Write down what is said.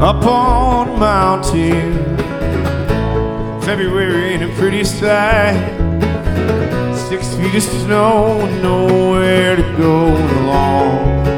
up on a mountain. February ain't a pretty sight. 6 feet of snow and nowhere to go along.